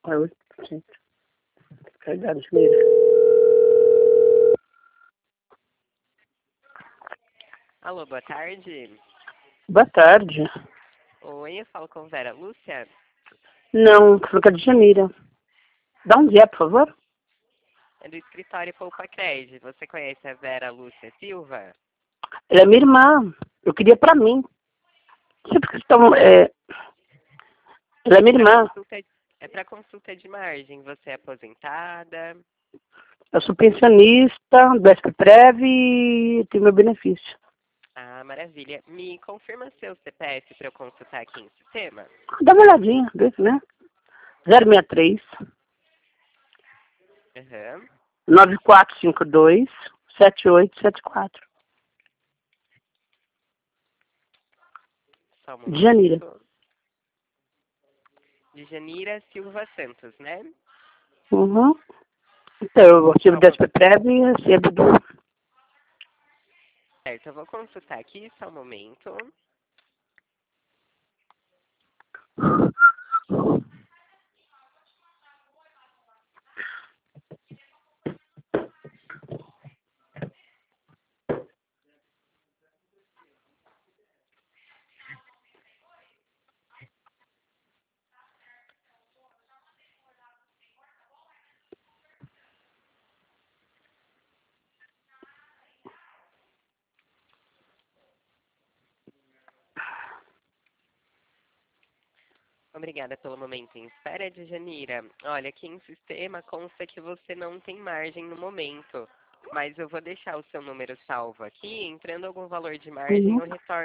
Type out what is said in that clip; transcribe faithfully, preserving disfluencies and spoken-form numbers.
É oito por cento. Carregado, Janeira. Alô, boa tarde. Boa tarde. Oi, eu falo com Vera Lúcia. Não, Fruca de Janeira. Dá um dia, por favor. É do escritório Poupa Cred. Você conhece a Vera Lúcia Silva? Ela é minha irmã. Eu queria pra mim. Sempre que estão... É... Ela é minha Pra irmã. consulta, é para consulta de margem. Você é aposentada? Eu sou pensionista, do S P Prev e tenho meu benefício. Ah, maravilha. Me confirma seu C P F para eu consultar aqui em sistema? Dá uma olhadinha, vê, né? zero seis três, Aham. nove quatro cinco dois, sete oito sete quatro. Só um De Janeira. momento. De Janira Silva Santos, né? Uhum. Então, eu recebo Só do uma... S P Prev e recebo do... Certo, eu vou consultar aqui, só um momento. Obrigada pelo momento em espera, de Janira. Olha, aqui em sistema consta que você não tem margem no momento, mas eu vou deixar o seu número salvo aqui. Entrando algum valor de margem, Uhum. eu retorno